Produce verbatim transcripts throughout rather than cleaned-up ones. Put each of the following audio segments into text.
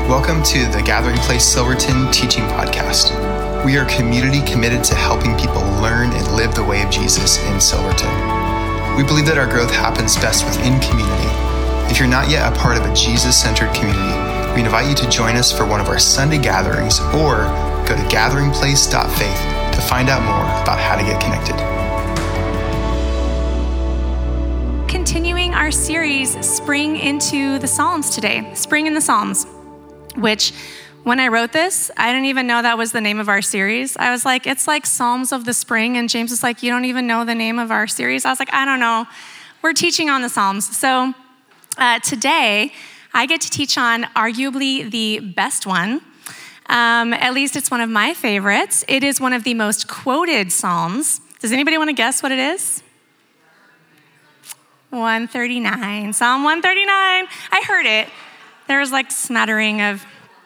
Welcome to the Gathering Place Silverton Teaching Podcast. We are a community committed to helping people learn and live the way of Jesus in Silverton. We believe that our growth happens best within community. If you're not yet a part of a Jesus-centered community, we invite you to join us for one of our Sunday gatherings or go to gathering place dot faith to find out more about how to get connected. Continuing our series, Spring into the Psalms today, Spring in the Psalms. Which, when I wrote this, I didn't even know that was the name of our series. I was like, it's like Psalms of the Spring, and James was like, you don't even know the name of our series? I was like, I don't know. We're teaching on the Psalms. So uh, today, I get to teach on arguably the best one. Um, at least it's one of my favorites. It is one of the most quoted Psalms. Does anybody want to guess what it is? one thirty-nine, Psalm one thirty-nine. I heard it. There was like smattering of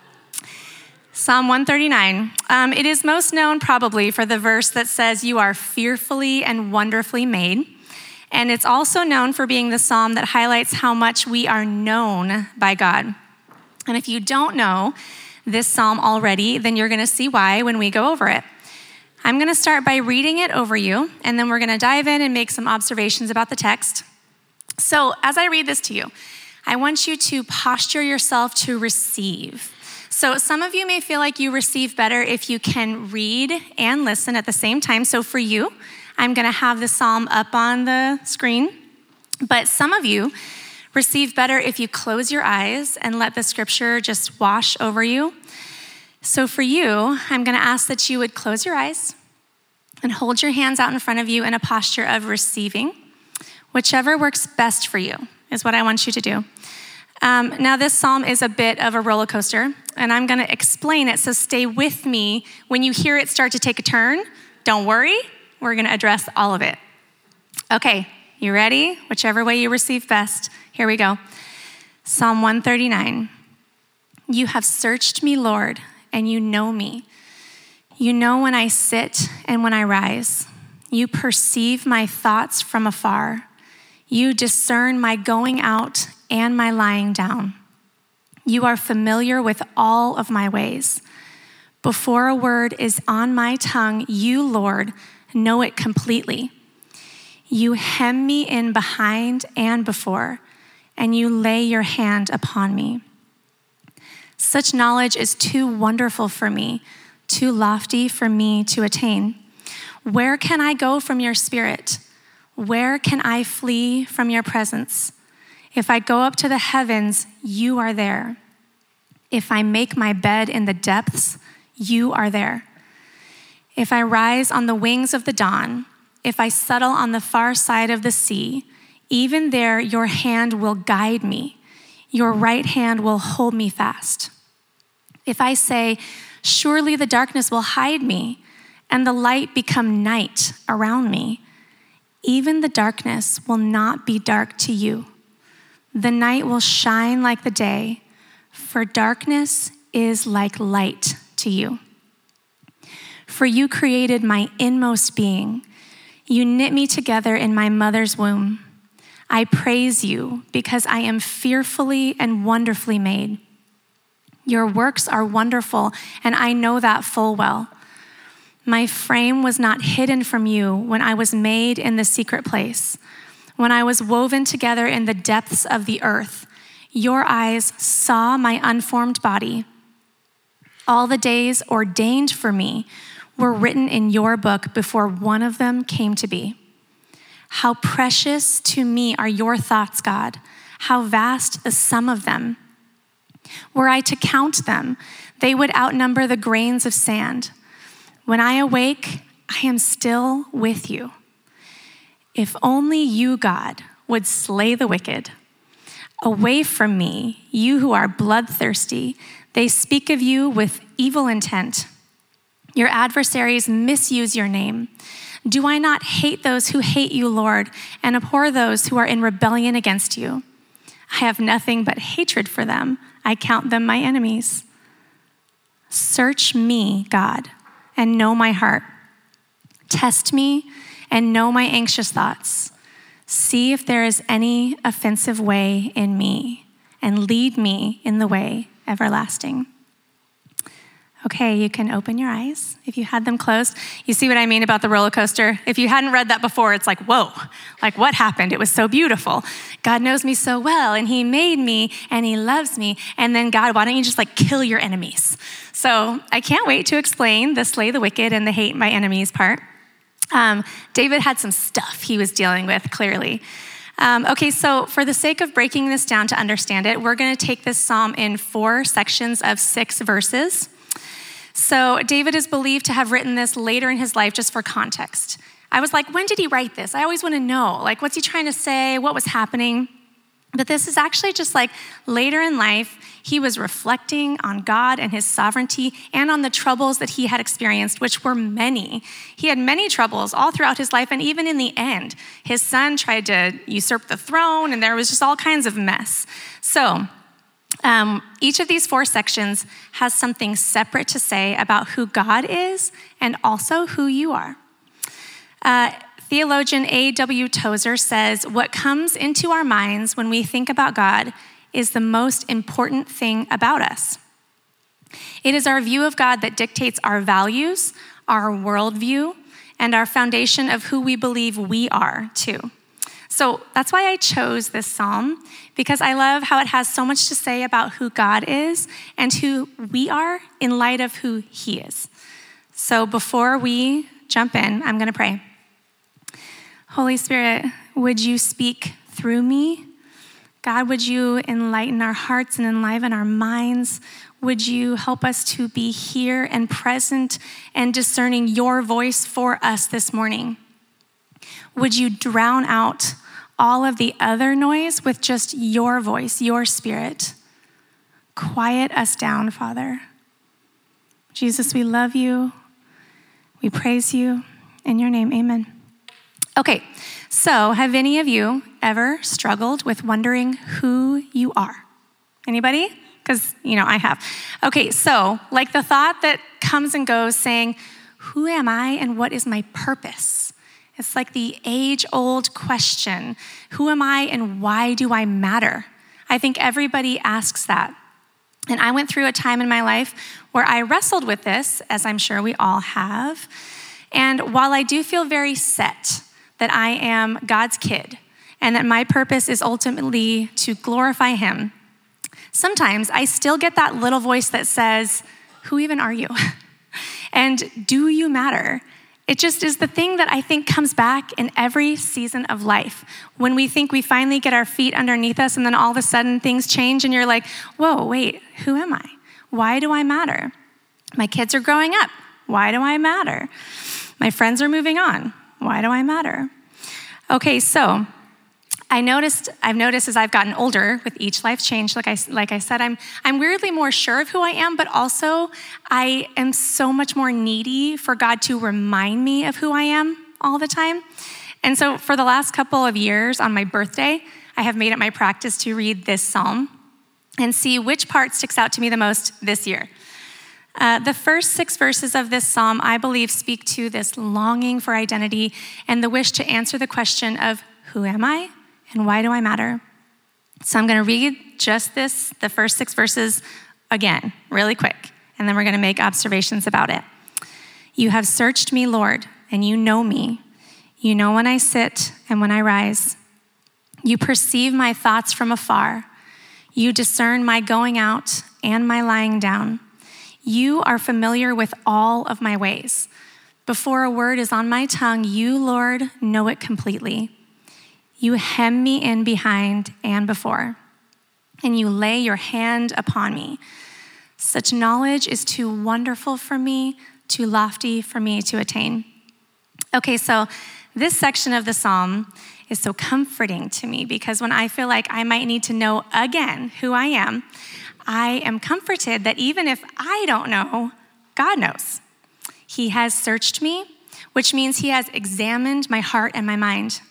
Psalm one thirty-nine. Um, it is most known probably for the verse that says, you are fearfully and wonderfully made. And it's also known for being the psalm that highlights how much we are known by God. And if you don't know this psalm already, then you're gonna see why when we go over it. I'm gonna start by reading it over you, and then we're gonna dive in and make some observations about the text. So as I read this to you, I want you to posture yourself to receive. So some of you may feel like you receive better if you can read and listen at the same time. So for you, I'm gonna have the psalm up on the screen. But some of you receive better if you close your eyes and let the scripture just wash over you. So for you, I'm gonna ask that you would close your eyes and hold your hands out in front of you in a posture of receiving. Whichever works best for you is what I want you to do. Um, now, this psalm is a bit of a roller coaster, and I'm going to explain it, so stay with me. When you hear it start to take a turn, don't worry. We're going to address all of it. Okay, you ready? Whichever way you receive best. Here we go. Psalm one thirty-nine. You have searched me, Lord, and you know me. You know when I sit and when I rise. You perceive my thoughts from afar. You discern my going out and my lying down. You are familiar with all of my ways. Before a word is on my tongue, you, Lord, know it completely. You hem me in behind and before, and you lay your hand upon me. Such knowledge is too wonderful for me, too lofty for me to attain. Where can I go from your spirit? Where can I flee from your presence? If I go up to the heavens, you are there. If I make my bed in the depths, you are there. If I rise on the wings of the dawn, if I settle on the far side of the sea, even there your hand will guide me. Your right hand will hold me fast. If I say, surely the darkness will hide me, and the light become night around me, even the darkness will not be dark to you. The night will shine like the day, for darkness is like light to you. For you created my inmost being. You knit me together in my mother's womb. I praise you because I am fearfully and wonderfully made. Your works are wonderful, and I know that full well. My frame was not hidden from you when I was made in the secret place. When I was woven together in the depths of the earth, your eyes saw my unformed body. All the days ordained for me were written in your book before one of them came to be. How precious to me are your thoughts, God. How vast the sum of them. Were I to count them, they would outnumber the grains of sand. When I awake, I am still with you. If only you, God, would slay the wicked. Away from me, you who are bloodthirsty, they speak of you with evil intent. Your adversaries misuse your name. Do I not hate those who hate you, Lord, and abhor those who are in rebellion against you? I have nothing but hatred for them. I count them my enemies. Search me, God, and know my heart. Test me and know my anxious thoughts. See if there is any offensive way in me, and lead me in the way everlasting. Okay, you can open your eyes if you had them closed. You see what I mean about the roller coaster? If you hadn't read that before, it's like, whoa, like what happened? It was so beautiful. God knows me so well, and he made me, and he loves me. And then God, why don't you just like kill your enemies? So I can't wait to explain the slay the wicked and the hate my enemies part. Um, David had some stuff he was dealing with, clearly. Um, okay, so for the sake of breaking this down to understand it, we're gonna take this psalm in four sections of six verses. So David is believed to have written this later in his life, just for context. I was like, when did he write this? I always want to know, like, what's he trying to say? What was happening? But this is actually just like later in life, he was reflecting on God and his sovereignty and on the troubles that he had experienced, which were many. He had many troubles all throughout his life, and even in the end, his son tried to usurp the throne, and there was just all kinds of mess. So Um, each of these four sections has something separate to say about who God is and also who you are. Uh, theologian A W Tozer says, what comes into our minds when we think about God is the most important thing about us. It is our view of God that dictates our values, our worldview, and our foundation of who we believe we are too. So that's why I chose this psalm, because I love how it has so much to say about who God is and who we are in light of who he is. So before we jump in, I'm gonna pray. Holy Spirit, would you speak through me? God, would you enlighten our hearts and enliven our minds? Would you help us to be here and present and discerning your voice for us this morning? Would you drown out all of the other noise with just your voice, your spirit? Quiet us down, Father. Jesus, we love you. We praise you. In your name, amen. Okay, so have any of you ever struggled with wondering who you are? Anybody? Because, you know, I have. Okay, so like the thought that comes and goes saying, who am I and what is my purpose? It's like the age-old question, who am I and why do I matter? I think everybody asks that. And I went through a time in my life where I wrestled with this, as I'm sure we all have. And while I do feel very set that I am God's kid and that my purpose is ultimately to glorify him, sometimes I still get that little voice that says, who even are you? And do you matter? It just is the thing that I think comes back in every season of life. When we think we finally get our feet underneath us and then all of a sudden things change and you're like, whoa, wait, who am I? Why do I matter? My kids are growing up. Why do I matter? My friends are moving on. Why do I matter? Okay, so I noticed, I've noticed as I've gotten older with each life change, like I, like I said, I'm, I'm weirdly more sure of who I am, but also I am so much more needy for God to remind me of who I am all the time. And so for the last couple of years on my birthday, I have made it my practice to read this psalm and see which part sticks out to me the most this year. Uh, the first six verses of this psalm, I believe, speak to this longing for identity and the wish to answer the question of who am I? And why do I matter? So I'm gonna read just this, the first six verses again, really quick, and then we're gonna make observations about it. You have searched me, Lord, and you know me. You know when I sit and when I rise. You perceive my thoughts from afar. You discern my going out and my lying down. You are familiar with all of my ways. Before a word is on my tongue, you, Lord, know it completely. You hem me in behind and before, and you lay your hand upon me. Such knowledge is too wonderful for me, too lofty for me to attain. Okay, so this section of the psalm is so comforting to me because when I feel like I might need to know again who I am, I am comforted that even if I don't know, God knows. He has searched me, which means he has examined my heart and my mind.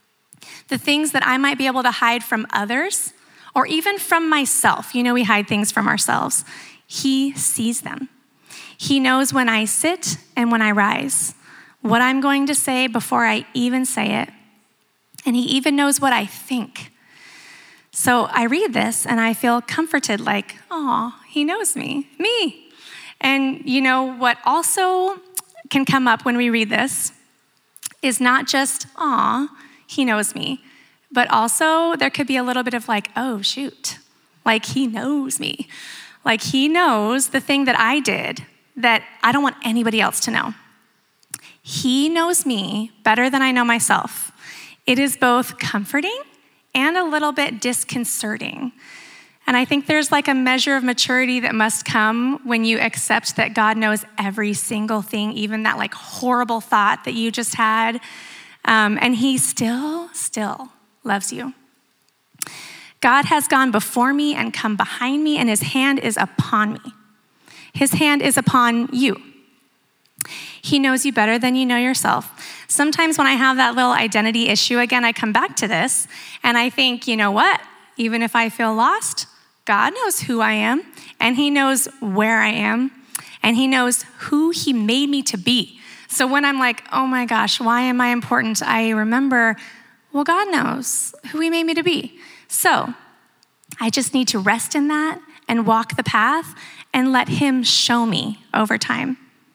The things that I might be able to hide from others or even from myself, you know, we hide things from ourselves. He sees them. He knows when I sit and when I rise, what I'm going to say before I even say it. And he even knows what I think. So I read this and I feel comforted, like, oh, he knows me, me. And you know what also can come up when we read this is not just, aw, he knows me, but also there could be a little bit of like, oh, shoot, like he knows me. Like he knows the thing that I did that I don't want anybody else to know. He knows me better than I know myself. It is both comforting and a little bit disconcerting. And I think there's like a measure of maturity that must come when you accept that God knows every single thing, even that like horrible thought that you just had. Um, and he still, still loves you. God has gone before me and come behind me, and his hand is upon me. His hand is upon you. He knows you better than you know yourself. Sometimes when I have that little identity issue, again, I come back to this and I think, you know what? Even if I feel lost, God knows who I am, and he knows where I am, and he knows who he made me to be. So when I'm like, oh my gosh, why am I important? I remember, well, God knows who he made me to be. So I just need to rest in that and walk the path and let him show me over time.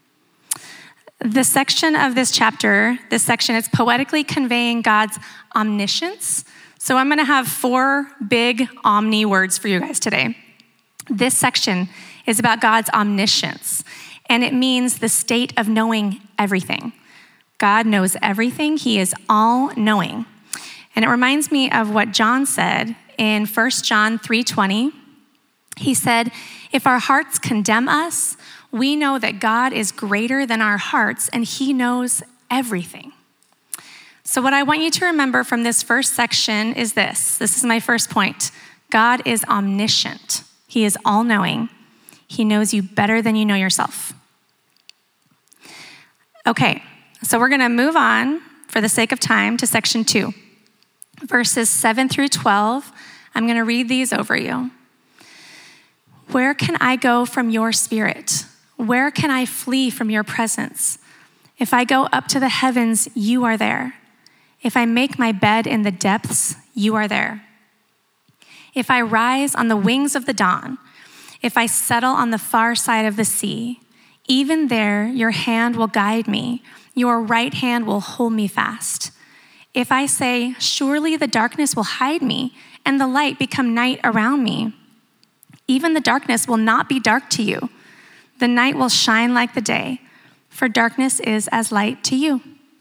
The section of this chapter, this section, is poetically conveying God's omniscience. So I'm going to have four big omni words for you guys today. This section is about God's omniscience, and it means the state of knowing everything. God knows everything. He is all-knowing. And it reminds me of what John said in First John three twenty. He said, if our hearts condemn us, we know that God is greater than our hearts, and he knows everything. So what I want you to remember from this first section is this. This is my first point. God is omniscient. He is all-knowing. He knows you better than you know yourself. Okay, so we're going to move on for the sake of time to section two. Verses seven through twelve. I'm going to read these over you. Where can I go from your spirit? Where can I flee from your presence? If I go up to the heavens, you are there. If I make my bed in the depths, you are there. If I rise on the wings of the dawn, if I settle on the far side of the sea, even there your hand will guide me, your right hand will hold me fast. If I say, surely the darkness will hide me and the light become night around me, even the darkness will not be dark to you. The night will shine like the day, for darkness is as light to you.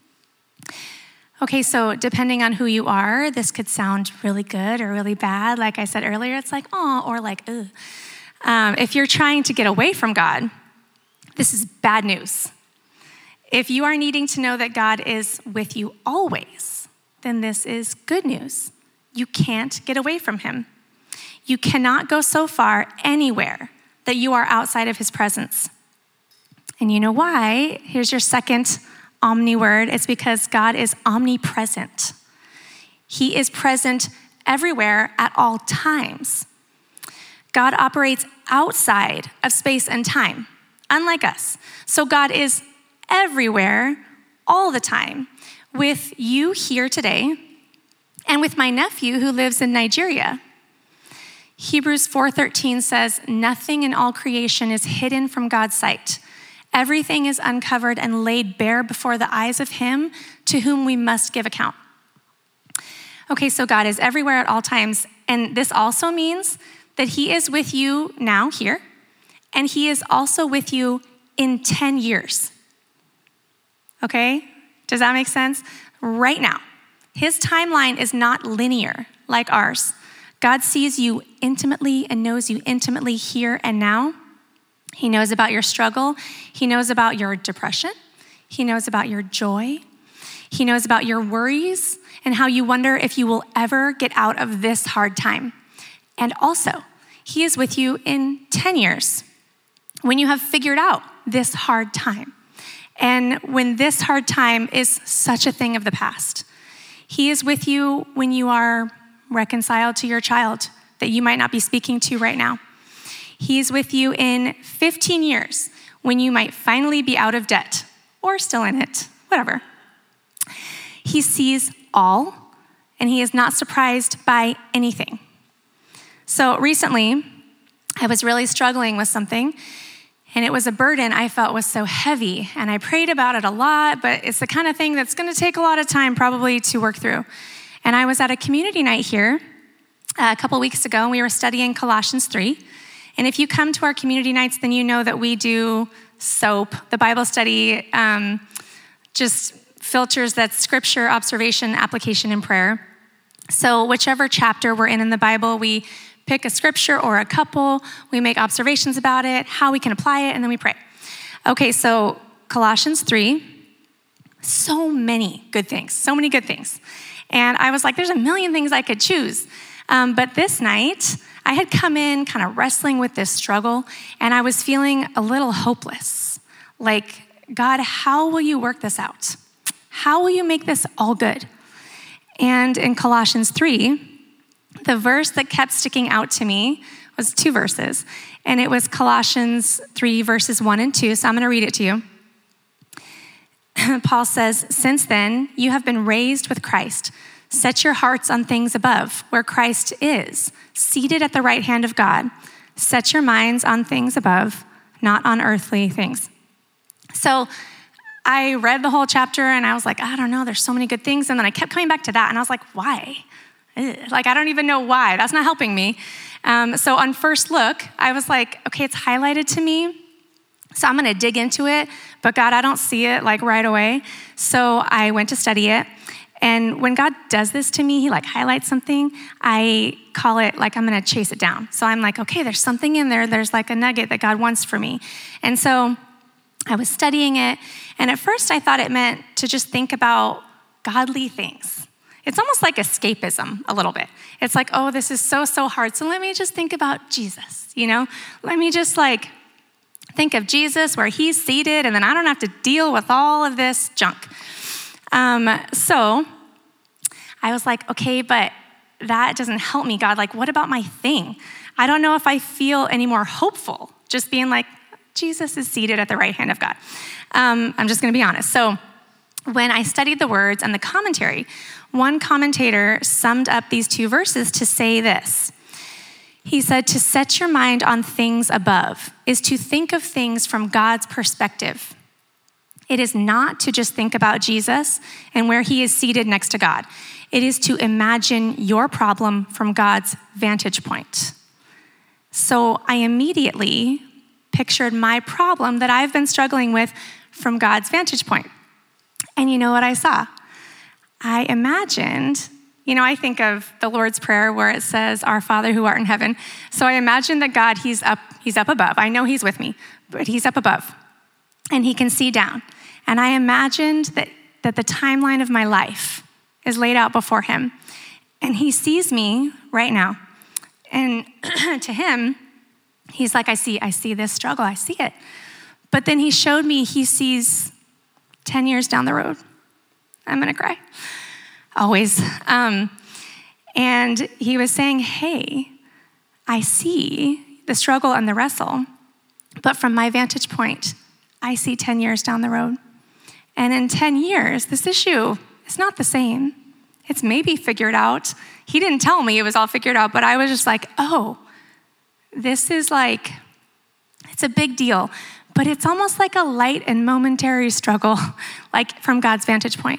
Okay, so depending on who you are, this could sound really good or really bad. Like I said earlier, it's like, oh, or like, ugh. Um, if you're trying to get away from God, this is bad news. If you are needing to know that God is with you always, then this is good news. You can't get away from him. You cannot go so far anywhere that you are outside of his presence. And you know why? Here's your second omni word. It's because God is omnipresent. He is present everywhere at all times. God operates outside of space and time, unlike us. So God is everywhere all the time, with you here today and with my nephew who lives in Nigeria. Hebrews four thirteen says, nothing in all creation is hidden from God's sight. Everything is uncovered and laid bare before the eyes of him to whom we must give account. Okay, so God is everywhere at all times, and this also means that he is with you now here, and he is also with you in ten years. Okay, does that make sense? Right now. His timeline is not linear like ours. God sees you intimately and knows you intimately here and now. He knows about your struggle. He knows about your depression. He knows about your joy. He knows about your worries and how you wonder if you will ever get out of this hard time. And also, he is with you in ten years when you have figured out this hard time. And when this hard time is such a thing of the past. He is with you when you are reconciled to your child that you might not be speaking to right now. He's with you in fifteen years when you might finally be out of debt or still in it, whatever. He sees all, and he is not surprised by anything, So recently, I was really struggling with something, and it was a burden I felt was so heavy, and I prayed about it a lot, but it's the kind of thing that's gonna take a lot of time probably to work through. And I was at a community night here uh, a couple weeks ago, and we were studying Colossians three. And if you come to our community nights, then you know that we do SOAP, the Bible study, um, just filters that scripture, observation, application, and prayer. So whichever chapter we're in in the Bible, we pick a scripture or a couple, we make observations about it, how we can apply it, and then we pray. Okay, so Colossians three, so many good things, so many good things. And I was like, there's a million things I could choose. Um, but this night, I had come in kind of wrestling with this struggle, and I was feeling a little hopeless. Like, God, how will you work this out? How will you make this all good? And in Colossians three, the verse that kept sticking out to me was two verses, and it was Colossians three, verses one and two, so I'm gonna read it to you. Paul says, "Since then, you have been raised with Christ. Set your hearts on things above, where Christ is, seated at the right hand of God. Set your minds on things above, not on earthly things." So I read the whole chapter, and I was like, I don't know, there's so many good things, and then I kept coming back to that, and I was like, why? Ugh. Like, I don't even know why. That's not helping me. Um, so on first look, I was like, okay, it's highlighted to me, so I'm gonna dig into it, but God, I don't see it like right away. So I went to study it, and when God does this to me, he like highlights something, I call it like I'm gonna chase it down. So I'm like, okay, there's something in there, there's like a nugget that God wants for me. And so I was studying it, and at first I thought it meant to just think about godly things. It's almost like escapism a little bit. It's like, oh, this is so, so hard, so let me just think about Jesus, you know? Let me just like think of Jesus where he's seated, and then I don't have to deal with all of this junk. Um, so I was like, okay, but that doesn't help me, God. Like, what about my thing? I don't know if I feel any more hopeful just being like, Jesus is seated at the right hand of God. Um, I'm just gonna be honest. So when I studied the words and the commentary, one commentator summed up these two verses to say this. He said, to set your mind on things above is to think of things from God's perspective. It is not to just think about Jesus and where he is seated next to God. It is to imagine your problem from God's vantage point. So I immediately pictured my problem that I've been struggling with from God's vantage point. And you know what I saw? I imagined, you know, I think of the Lord's Prayer where it says, our Father who art in heaven. So I imagined that God, he's up, he's up above. I know he's with me, but he's up above and he can see down. And I imagined that, that the timeline of my life is laid out before him, and he sees me right now. And to him, he's like, I see, I see this struggle, I see it. But then he showed me he sees ten years down the road. I'm gonna cry, always. Um, and he was saying, hey, I see the struggle and the wrestle, but from my vantage point, I see ten years down the road. And in ten years, this issue is not the same. It's maybe figured out. He didn't tell me it was all figured out, but I was just like, oh, this is like, it's a big deal, but it's almost like a light and momentary struggle, like from God's vantage point.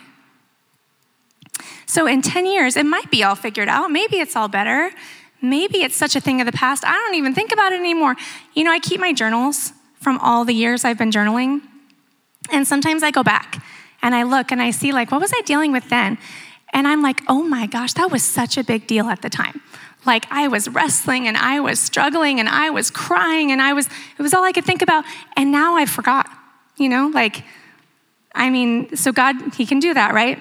So in ten years, it might be all figured out. Maybe it's all better. Maybe it's such a thing of the past. I don't even think about it anymore. You know, I keep my journals from all the years I've been journaling. And sometimes I go back and I look and I see like, what was I dealing with then? And I'm like, oh my gosh, that was such a big deal at the time. Like I was wrestling and I was struggling and I was crying and I was, it was all I could think about. And now I forgot, you know, like, I mean, so God, he can do that, right?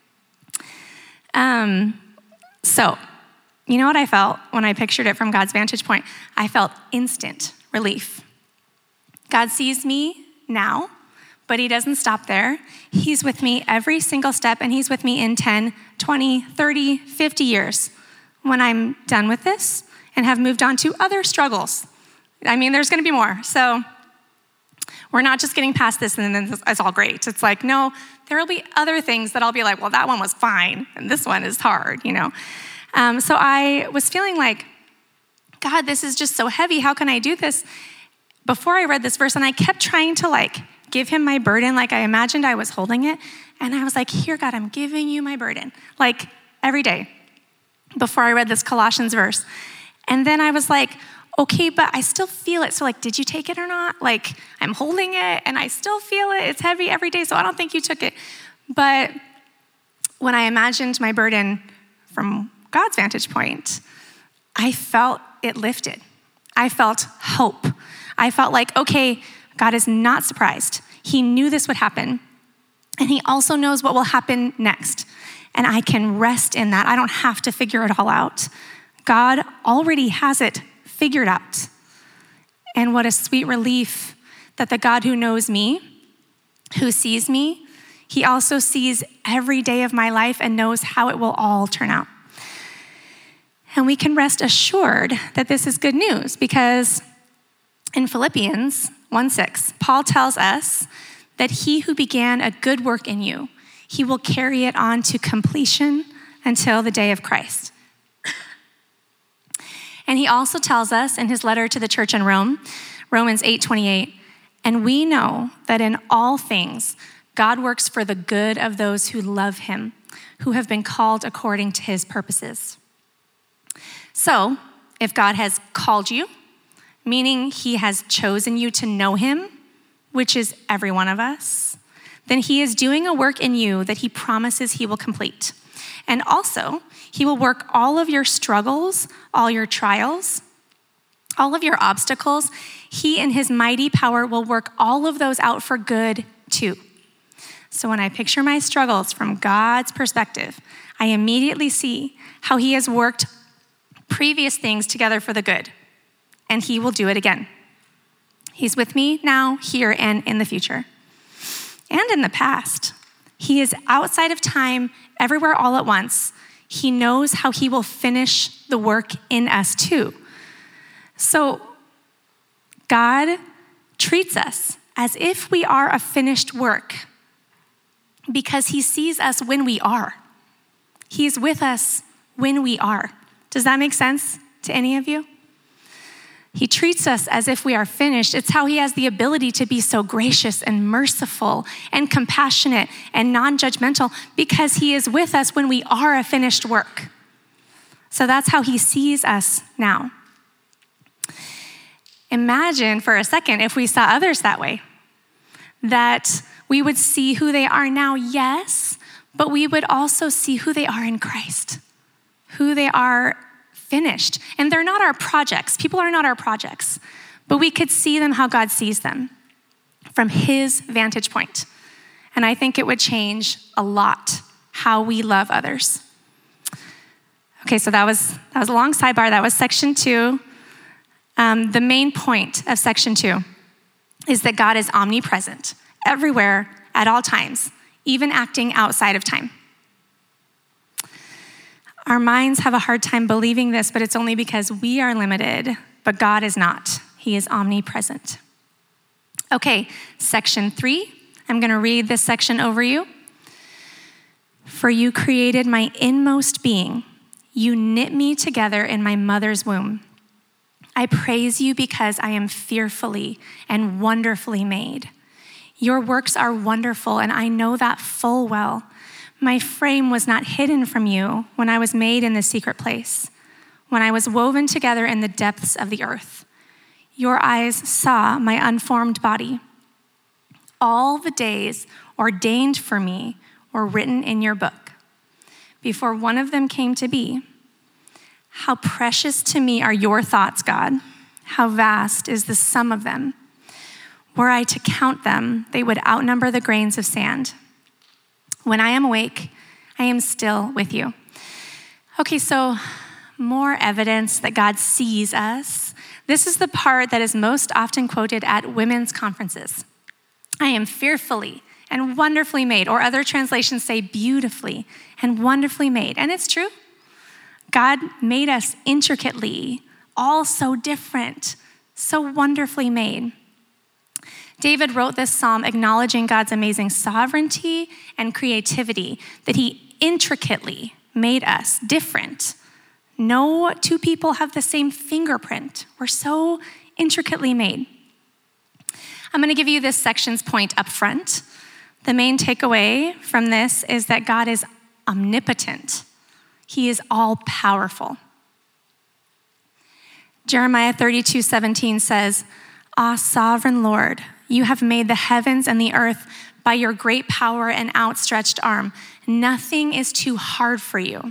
Um, so, you know what I felt when I pictured it from God's vantage point? I felt instant relief. God sees me now, but he doesn't stop there. He's with me every single step, and he's with me in ten, twenty, thirty, fifty years when I'm done with this and have moved on to other struggles. I mean, there's gonna be more. So we're not just getting past this and then it's all great. It's like, no, there will be other things that I'll be like, well, that one was fine, and this one is hard, you know? Um, so I was feeling like God, this is just so heavy. How can I do this? Before I read this verse, and I kept trying to like give him my burden, like I imagined I was holding it. And I was like, here, God, I'm giving you my burden. Like every day before I read this Colossians verse. And then I was like, okay, but I still feel it. So like, did you take it or not? Like I'm holding it and I still feel it. It's heavy every day. So I don't think you took it. But when I imagined my burden from God's vantage point, I felt it lifted. I felt hope. I felt like, okay, God is not surprised. He knew this would happen. And he also knows what will happen next. And I can rest in that. I don't have to figure it all out. God already has it figured out. And what a sweet relief that the God who knows me, who sees me, he also sees every day of my life and knows how it will all turn out. And we can rest assured that this is good news because in Philippians one six, Paul tells us that he who began a good work in you, he will carry it on to completion until the day of Christ. And he also tells us in his letter to the church in Rome, Romans eight twenty-eight, and we know that in all things, God works for the good of those who love him, who have been called according to his purposes. So, if God has called you, meaning he has chosen you to know him, which is every one of us, then he is doing a work in you that he promises he will complete. And also, he will work all of your struggles, all your trials, all of your obstacles. He in his mighty power will work all of those out for good too. So when I picture my struggles from God's perspective, I immediately see how he has worked previous things together for the good, and he will do it again. He's with me now, here, and in the future. And in the past. He is outside of time, everywhere all at once. He knows how he will finish the work in us too. So God treats us as if we are a finished work because he sees us when we are. He's with us when we are. Does that make sense to any of you? He treats us as if we are finished. It's how he has the ability to be so gracious and merciful and compassionate and non-judgmental because he is with us when we are a finished work. So that's how he sees us now. Imagine for a second if we saw others that way, that we would see who they are now, yes, but we would also see who they are in Christ, who they are finished. And they're not our projects. People are not our projects, but we could see them how God sees them from his vantage point. And I think it would change a lot how we love others. Okay, so that was that was a long sidebar. That was section two. Um, the main point of section two is that God is omnipresent, everywhere, at all times, even acting outside of time. Our minds have a hard time believing this, but it's only because we are limited, but God is not. He is omnipresent. Okay, section three. I'm going to read this section over you. For you created my inmost being. You knit me together in my mother's womb. I praise you because I am fearfully and wonderfully made. Your works are wonderful, and I know that full well. My frame was not hidden from you when I was made in the secret place, when I was woven together in the depths of the earth. Your eyes saw my unformed body. All the days ordained for me were written in your book, before one of them came to be. How precious to me are your thoughts, God. How vast is the sum of them. Were I to count them, they would outnumber the grains of sand. When I am awake, I am still with you. Okay, so more evidence that God sees us. This is the part that is most often quoted at women's conferences. I am fearfully and wonderfully made, or other translations say beautifully and wonderfully made. And it's true. God made us intricately, all so different, so wonderfully made. David wrote this psalm acknowledging God's amazing sovereignty and creativity, that he intricately made us different, No two people have the same fingerprint. We're so intricately made. I'm going to give you this section's point up front. The main takeaway from this is that God is omnipotent. He is all-powerful. Jeremiah thirty-two seventeen says, "Ah, sovereign Lord, you have made the heavens and the earth by your great power and outstretched arm. Nothing is too hard for you.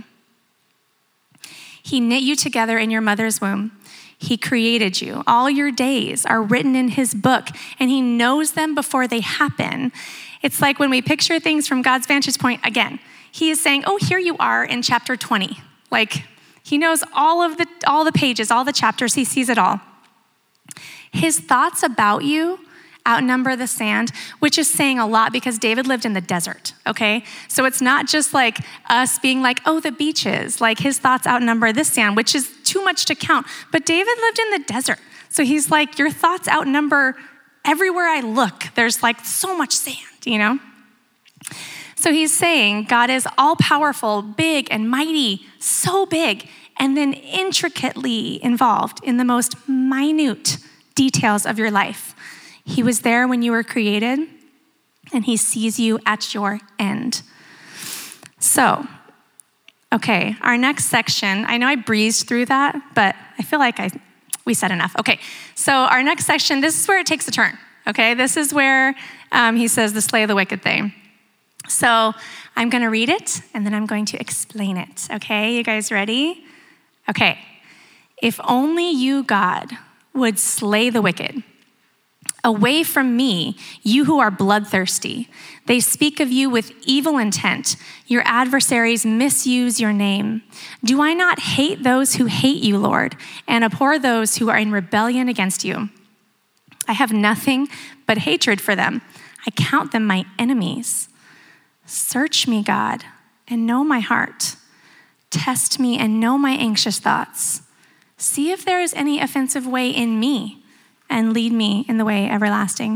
He knit you together in your mother's womb. He created you. All your days are written in his book, and he knows them before they happen." It's like when we picture things from God's vantage point, again, he is saying, oh, here you are in chapter twenty. Like, he knows all of the all the pages, all the chapters, he sees it all. His thoughts about you outnumber the sand, which is saying a lot because David lived in the desert, okay? So it's not just like us being like, oh, the beaches. Like, his thoughts outnumber the sand, which is too much to count. But David lived in the desert. So he's like, your thoughts outnumber everywhere I look. There's like so much sand, you know? So he's saying God is all-powerful, big and mighty, so big, and then intricately involved in the most minute details of your life. He was there when you were created, and he sees you at your end. So, okay, our next section, I know I breezed through that, but I feel like I we said enough. Okay, so our next section, this is where it takes a turn, okay? This is where um, he says the slay the wicked thing. So I'm gonna read it, and then I'm going to explain it, okay? You guys ready? Okay. If only you, God, would slay the wicked. Away from me, you who are bloodthirsty. They speak of you with evil intent. Your adversaries misuse your name. Do I not hate those who hate you, Lord, and abhor those who are in rebellion against you? I have nothing but hatred for them. I count them my enemies. Search me, God, and know my heart. Test me and know my anxious thoughts. See if there is any offensive way in me, and lead me in the way everlasting.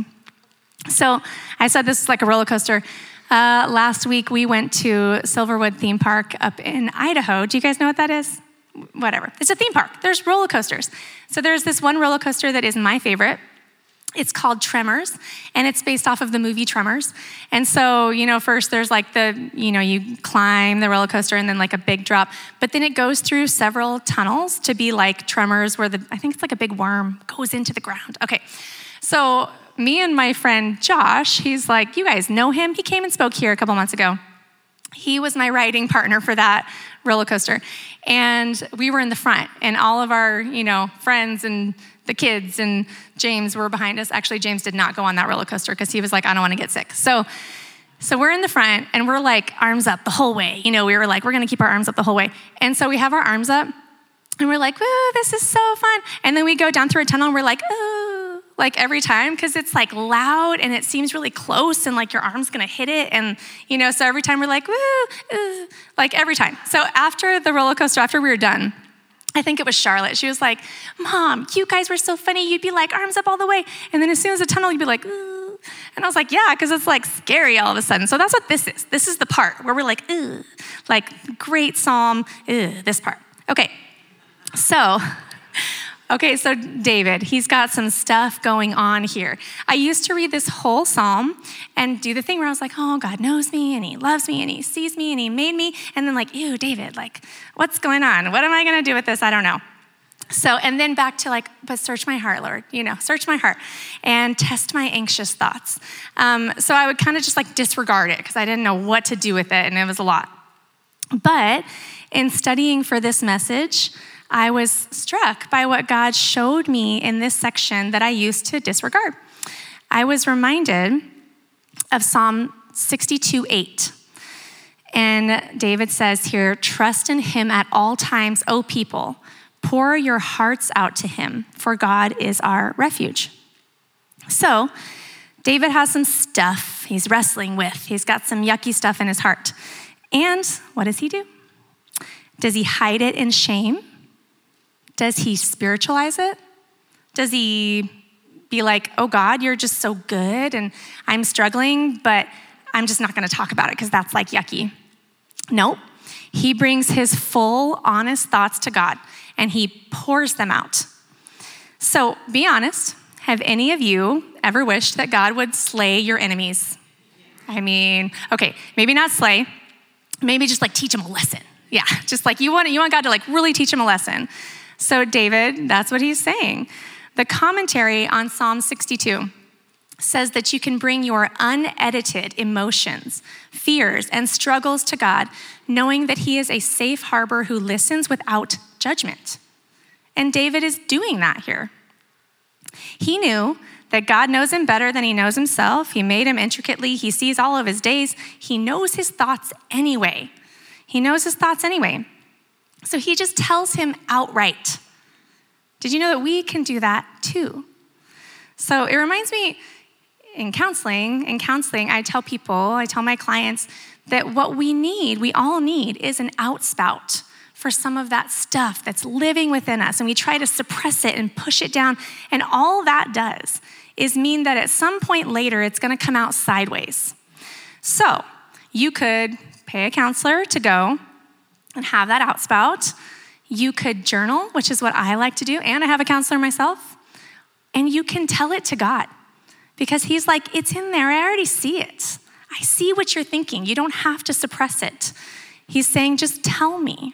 So I said this is like a roller coaster. Uh, last week we went to Silverwood Theme Park up in Idaho. Do you guys know what that is? Whatever. It's a theme park. There's roller coasters. So there's this one roller coaster that is my favorite. It's called Tremors, and it's based off of the movie Tremors. And so, you know, first there's like the, you know, you climb the roller coaster and then like a big drop, but then it goes through several tunnels to be like Tremors where the, I think it's like a big worm goes into the ground. Okay, so me and my friend Josh, he's like, you guys know him? He came and spoke here a couple months ago. He was my riding partner for that roller coaster. And we were in the front, and all of our, you know, friends and the kids and James were behind us. Actually, James did not go on that roller coaster because he was like, I don't want to get sick. So, so we're in the front, and we're like arms up the whole way. You know, we were like, we're going to keep our arms up the whole way. And so we have our arms up, and we're like, woo, this is so fun. And then we go down through a tunnel, and we're like, ooh, like every time, because it's like loud, and it seems really close, and like your arm's going to hit it. And, you know, so every time we're like, woo, ooh, like every time. So after the roller coaster, after we were done, I think it was Charlotte. She was like, Mom, you guys were so funny. You'd be like arms up all the way. And then as soon as the tunnel, you'd be like, ooh. And I was like, yeah, because it's like scary all of a sudden. So that's what this is. This is the part where we're like, ooh, like great psalm, ooh, this part. Okay, so, okay, so David, he's got some stuff going on here. I used to read this whole psalm and do the thing where I was like, oh, God knows me, and he loves me, and he sees me, and he made me. And then like, ew, David, like, what's going on? What am I going to do with this? I don't know. So, and then back to like, but search my heart, Lord, you know, search my heart and test my anxious thoughts. Um, so I would kind of just like disregard it because I didn't know what to do with it, and it was a lot. But in studying for this message, I was struck by what God showed me in this section that I used to disregard. I was reminded of Psalm sixty-two eight. And David says here, trust in him at all times, O people. Pour your hearts out to him, for God is our refuge. So David has some stuff he's wrestling with. He's got some yucky stuff in his heart. And what does he do? Does he hide it in shame? Does he spiritualize it? Does he be like, oh God, you're just so good and I'm struggling, but I'm just not gonna talk about it because that's like yucky? Nope. He brings his full, honest thoughts to God, and he pours them out. So be honest. Have any of you ever wished that God would slay your enemies? I mean, okay, maybe not slay, maybe just like teach them a lesson. Yeah, just like you want, you want God to like really teach them a lesson. So David, that's what he's saying. The commentary on Psalm sixty-two says that you can bring your unedited emotions, fears, and struggles to God, knowing that he is a safe harbor who listens without judgment. And David is doing that here. He knew that God knows him better than he knows himself. He made him intricately. He sees all of his days. He knows his thoughts anyway. He knows his thoughts anyway. So he just tells him outright. Did you know that we can do that too? So it reminds me in counseling, in counseling, I tell people, I tell my clients that what we need, we all need, is an outspout for some of that stuff that's living within us. And we try to suppress it and push it down. And all that does is mean that at some point later, it's gonna come out sideways. So you could pay a counselor to go and have that outspout. You could journal, which is what I like to do, and I have a counselor myself. And you can tell it to God because he's like, it's in there, I already see it. I see what you're thinking. You don't have to suppress it. He's saying, just tell me.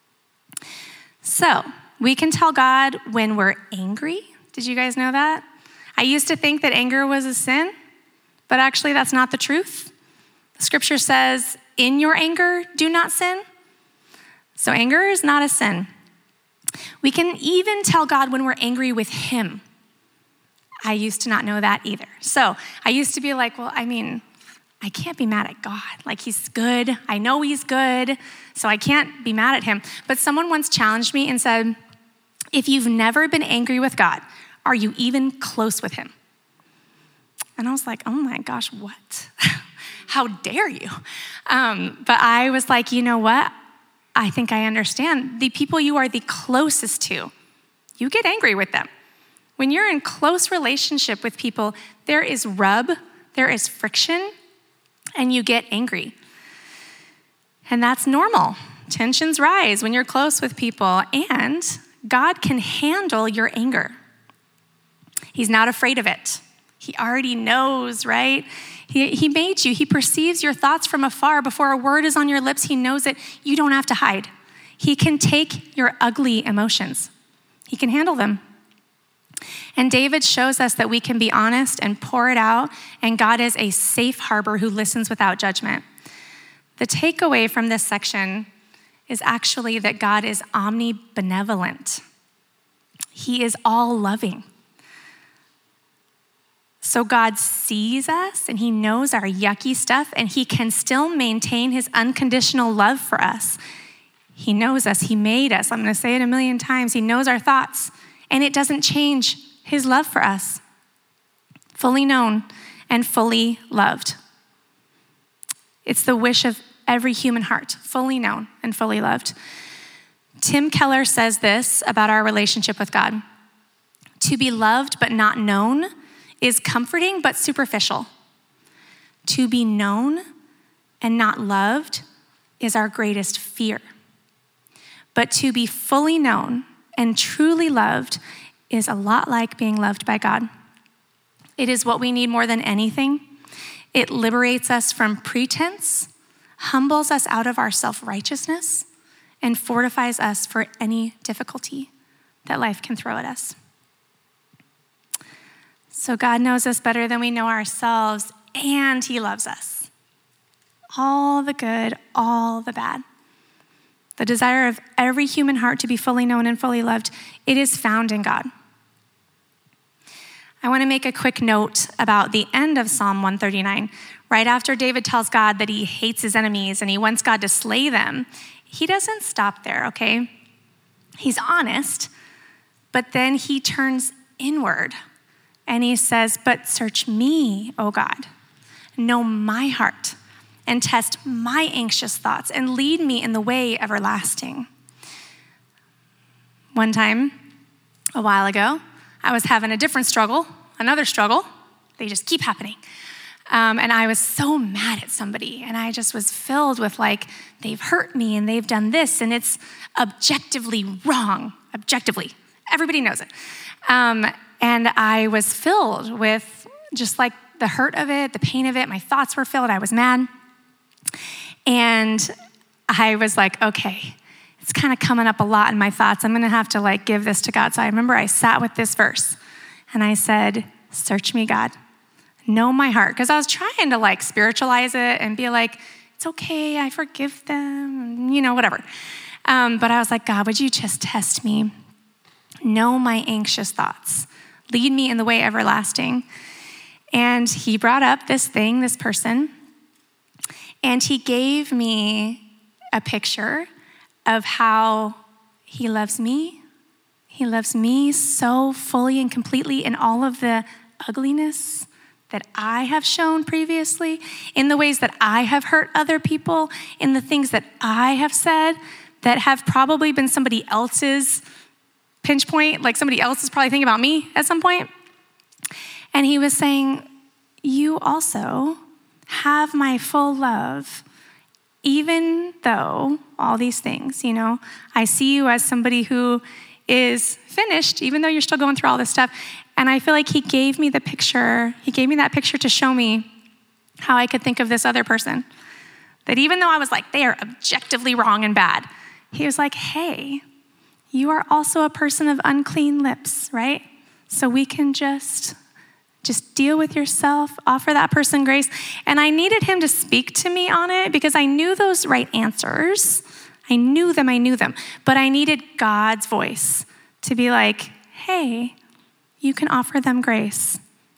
So we can tell God when we're angry. Did you guys know that? I used to think that anger was a sin, but actually that's not the truth. The scripture says, in your anger, do not sin. So anger is not a sin. We can even tell God when we're angry with him. I used to not know that either. So I used to be like, well, I mean, I can't be mad at God. Like he's good. I know he's good. So I can't be mad at him. But someone once challenged me and said, if you've never been angry with God, are you even close with him? And I was like, oh my gosh, what? How dare you? Um, but I was like, you know what? I think I understand. The people you are the closest to, you get angry with them. When you're in close relationship with people, there is rub, there is friction, and you get angry. And that's normal. Tensions rise when you're close with people, and God can handle your anger. He's not afraid of it. He already knows, right? He, he made you. He perceives your thoughts from afar. Before a word is on your lips, he knows it. You don't have to hide. He can take your ugly emotions. He can handle them. And David shows us that we can be honest and pour it out, and God is a safe harbor who listens without judgment. The takeaway from this section is actually that God is omnibenevolent. He is all loving. So God sees us and he knows our yucky stuff, and he can still maintain his unconditional love for us. He knows us, he made us. I'm gonna say it a million times. He knows our thoughts, and it doesn't change his love for us. Fully known and fully loved. It's the wish of every human heart, fully known and fully loved. Tim Keller says this about our relationship with God. To be loved but not known is comforting but superficial. To be known and not loved is our greatest fear. But to be fully known and truly loved is a lot like being loved by God. It is what we need more than anything. It liberates us from pretense, humbles us out of our self-righteousness, and fortifies us for any difficulty that life can throw at us. So God knows us better than we know ourselves, and he loves us. All the good, all the bad. The desire of every human heart to be fully known and fully loved, it is found in God. I want to make a quick note about the end of Psalm one thirty-nine. Right after David tells God that he hates his enemies and he wants God to slay them, he doesn't stop there, okay? He's honest, but then he turns inward and he says, but search me, O God, know my heart, and test my anxious thoughts, and lead me in the way everlasting. One time, a while ago, I was having a different struggle, another struggle. They just keep happening. Um, and I was so mad at somebody, and I just was filled with like, they've hurt me and they've done this, and it's objectively wrong, objectively. Everybody knows it. Um, and I was filled with just like the hurt of it, the pain of it. My thoughts were filled. I was mad. And I was like, okay, it's kind of coming up a lot in my thoughts. I'm going to have to like give this to God. So I remember I sat with this verse and I said, search me, God. Know my heart. Because I was trying to like spiritualize it and be like, it's okay, I forgive them, you know, whatever. Um, but I was like, God, would you just test me? Know my anxious thoughts. Lead me in the way everlasting. And he brought up this thing, this person, and he gave me a picture of how he loves me. He loves me so fully and completely in all of the ugliness that I have shown previously, in the ways that I have hurt other people, in the things that I have said that have probably been somebody else's pinch point, like somebody else is probably thinking about me at some point. And he was saying, you also have my full love, even though all these things, you know, I see you as somebody who is finished, even though you're still going through all this stuff. And I feel like he gave me the picture, he gave me that picture to show me how I could think of this other person. That even though I was like, they are objectively wrong and bad, he was like, hey, you are also a person of unclean lips, right? So we can just, just deal with yourself, offer that person grace. And I needed him to speak to me on it because I knew those right answers. I knew them, I knew them. But I needed God's voice to be like, hey, you can offer them grace.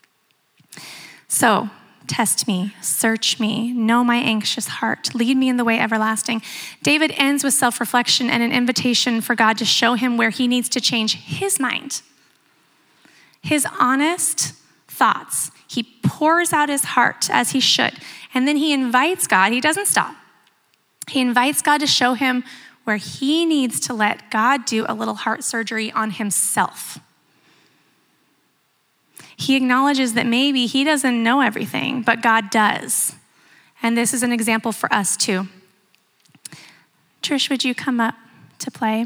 So test me, search me, know my anxious heart, lead me in the way everlasting. David ends with self-reflection and an invitation for God to show him where he needs to change his mind. His honest thoughts. He pours out his heart as he should. And then he invites God, he doesn't stop. He invites God to show him where he needs to let God do a little heart surgery on himself. He acknowledges that maybe he doesn't know everything, but God does. And this is an example for us too. Trish, would you come up to play?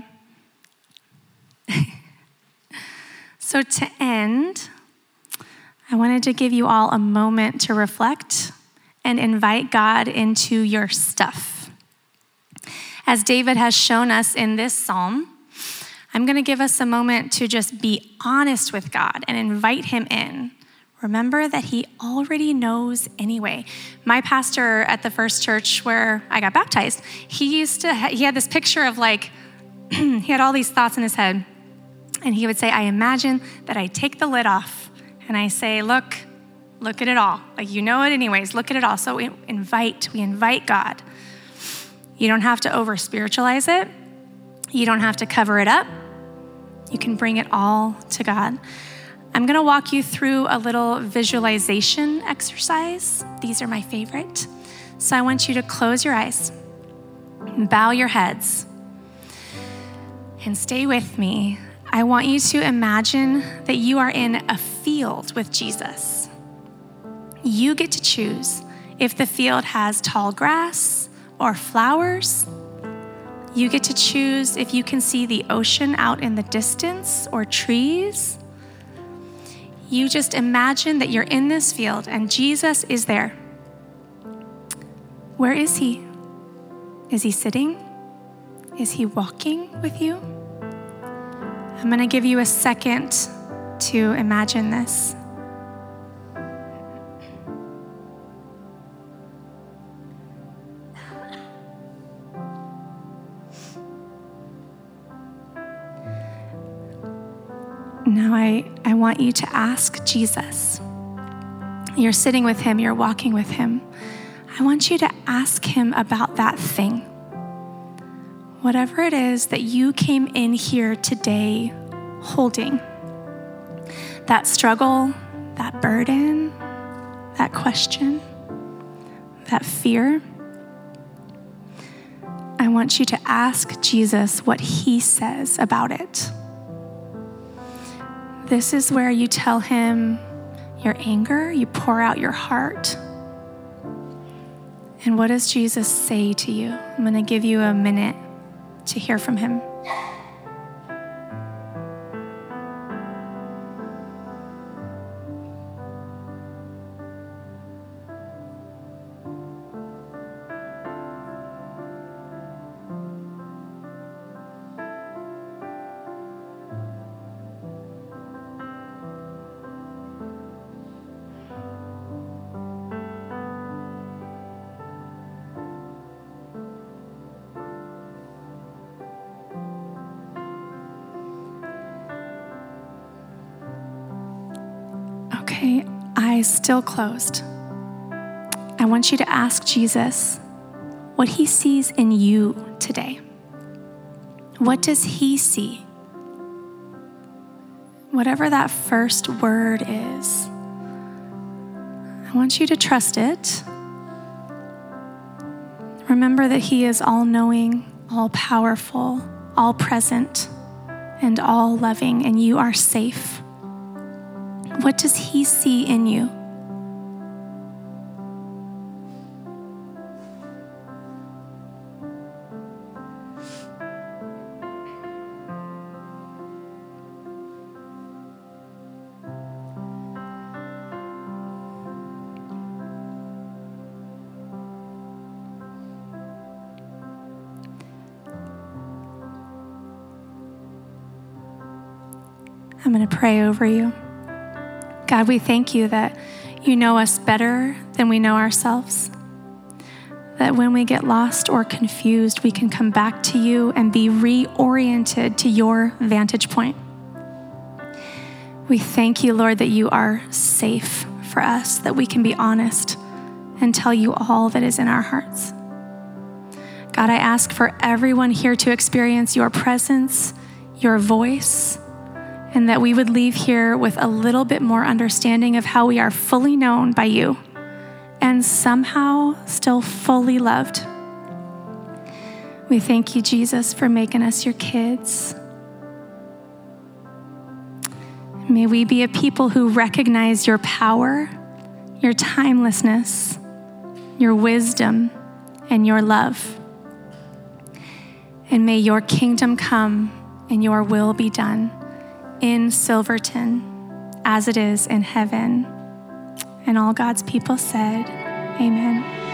So to end, I wanted to give you all a moment to reflect and invite God into your stuff. As David has shown us in this psalm, I'm going to give us a moment to just be honest with God and invite him in. Remember that he already knows anyway. My pastor at the first church where I got baptized, he used to, ha- he had this picture of like, he had all these thoughts in his head. And he would say, I imagine that I take the lid off and I say, look, look at it all. Like, you know it anyways, look at it all. So we invite, we invite God. You don't have to over spiritualize it. You don't have to cover it up. You can bring it all to God. I'm gonna walk you through a little visualization exercise. These are my favorite. So I want you to close your eyes, bow your heads, and stay with me. I want you to imagine that you are in a field with Jesus. You get to choose if the field has tall grass or flowers. You get to choose if you can see the ocean out in the distance or trees. You just imagine that you're in this field and Jesus is there. Where is he? Is he sitting? Is he walking with you? I'm going to give you a second to imagine this. Now I, I want you to ask Jesus. You're sitting with him, you're walking with him. I want you to ask him about that thing. Whatever it is that you came in here today holding. That struggle, that burden, that question, that fear. I want you to ask Jesus what he says about it. This is where you tell him your anger, you pour out your heart, And what does Jesus say to you? I'm going to give you a minute to hear from him. Okay, eyes still closed. I want you to ask Jesus what he sees in you today. What does he see? Whatever that first word is, I want you to trust it. Remember that he is all-knowing, all-powerful, all-present, and all-loving, and you are safe. What does he see in you? I'm going to pray over you. God, we thank you that you know us better than we know ourselves. That when we get lost or confused, we can come back to you and be reoriented to your vantage point. We thank you, Lord, that you are safe for us, that we can be honest and tell you all that is in our hearts. God, I ask for everyone here to experience your presence, your voice, and that we would leave here with a little bit more understanding of how we are fully known by you and somehow still fully loved. We thank you, Jesus, for making us your kids. May we be a people who recognize your power, your timelessness, your wisdom, and your love. And may your kingdom come and your will be done in Silverton as it is in heaven. And all God's people said, amen.